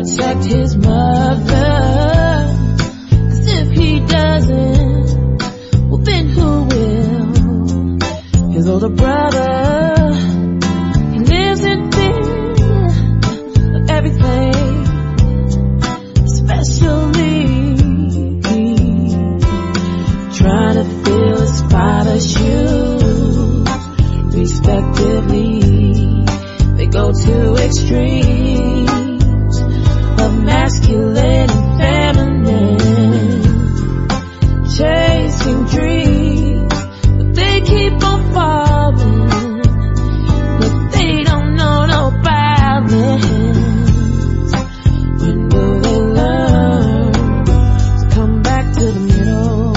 protect his mother. 'Cause if he doesn't, well then who will? His older brother, he lives in fear of everything, especially trying to fill his father's shoes. Respectively, they go to extremes of masculine and feminine, chasing dreams, but they keep on falling, but they don't know no balance. When will they learn to come back to the middle?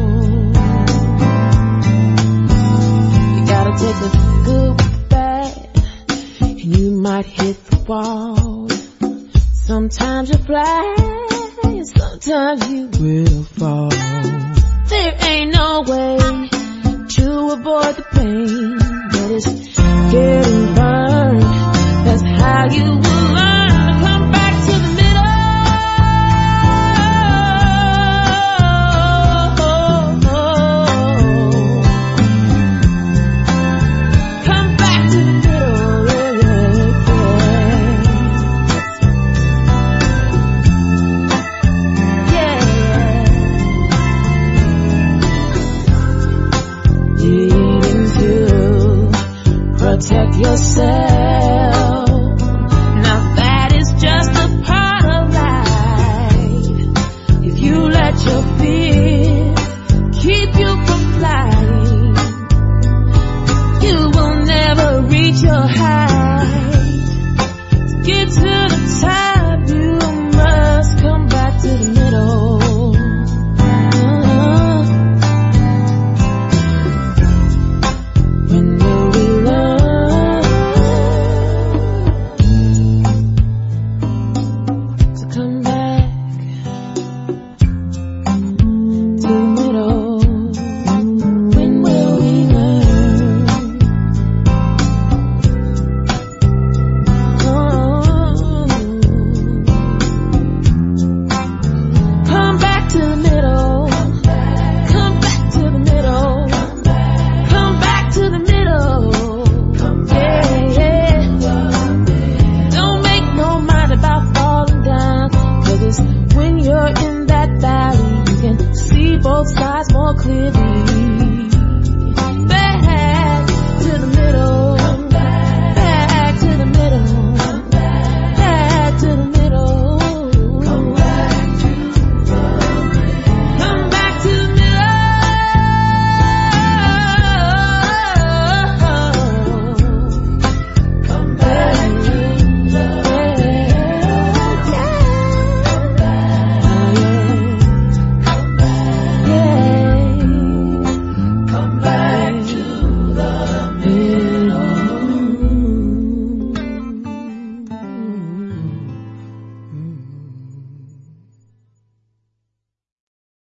You gotta take a good with the bad, and you might hit the wall. Sometimes you fly, and sometimes you will fall. There ain't no way to avoid the pain, but it's getting burned. That's how you will learn to come back to the middle. Come back to the middle, yeah. Needing to protect yourself.